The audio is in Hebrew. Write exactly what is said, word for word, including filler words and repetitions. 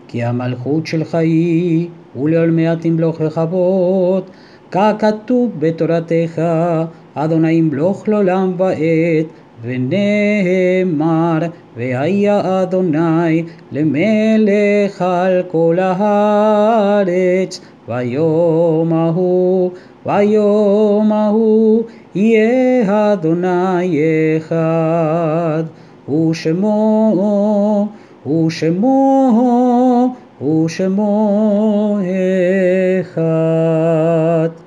כי המלכות שלך היא, ולעולמי תמלוך לכבוד, ככתוב בתורתך, אדוני ימלוך לעולם ועד, ונאמר, והיה אדוני למלך על כל הארץ, ויום ההוא, ויום ההוא, יהיה אדוני אחד, ושמו, ושמו, ושמו אחד.